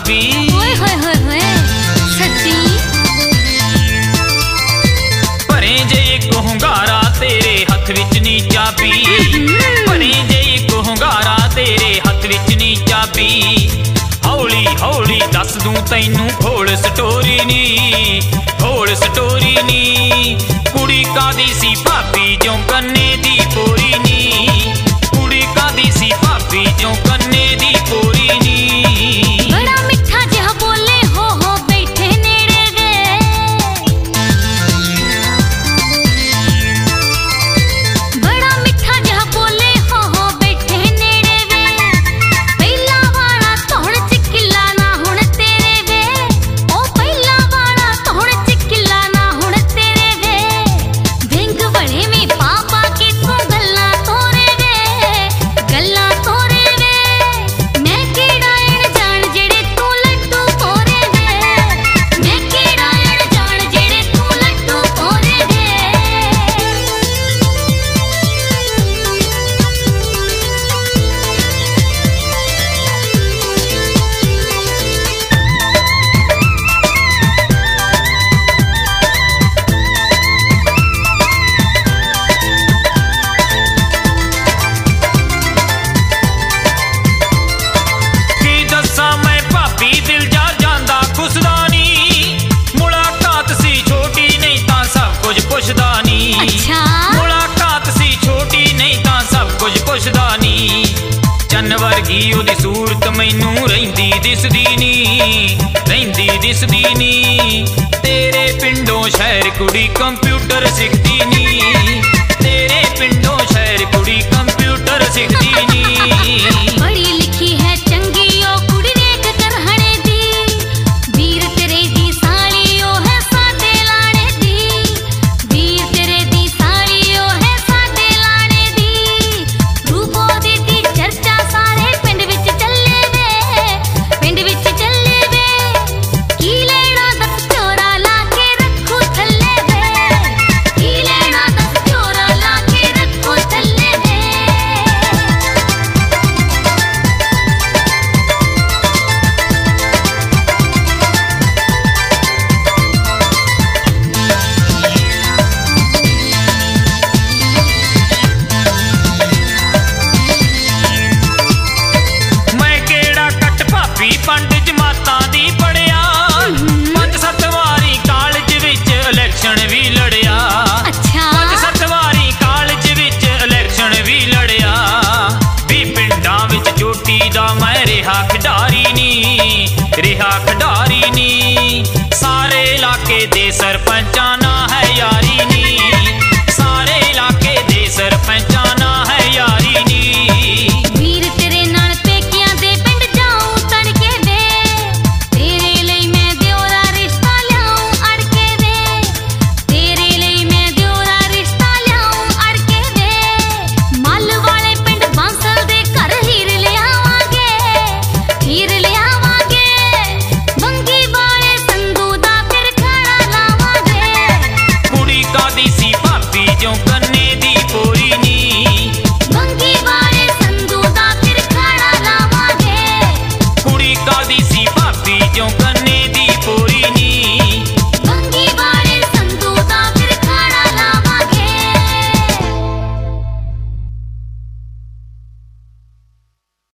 भाभी। होए होए होए होए सच्ची भरे जे एक hungaरा तेरे हथ विच नी चाबी, भरे जे एक hungaरा तेरे हथ विच नी चाबी। हौली हौली दस दूं तैनू होल स्टोरी नी, होल स्टोरी नी। कुड़ी कादी सी भाभी जो कन्ने दी पोरी नी, कुड़ी कादी सी भाभी जो कन्ने दी पोरी नी। बड़ा मिठा जिहा बोले हो बैठे नेड़े वे, बड़ा मिठा जिहा बोले हो बैठे नेड़े वे। पहला वाला तोड़ च किला ना हुण तेरे वे, ओ पहला वाला तोड़ च किला ना हुण तेरे वे। विंग बड़े में पापा की तू गल्ला तोरे वे, गल्ला तोरे वे। मैं केड़ा अण जान जेड़े तू लड्डू पोरे वे, मैं केड़ा अण जान जेड़े तू लड्डू पोरे वे। की दस्सां मैं भाभी दिल जा जांदा खुसदा नी। मुलाकात सी छोटी नहीं तां सब कुछ पुछदा नी। अच्छा मुलाकात सी छोटी नहीं तां सब कुछ पुछदा नी। चन्न वर्गी ओदी सूरत मैनू रहिंदी दिसदी नी, रहिंदी दिसदी नी। तेरे पिंडों शहर कुड़ी कंप्यूटर सिखदी नी।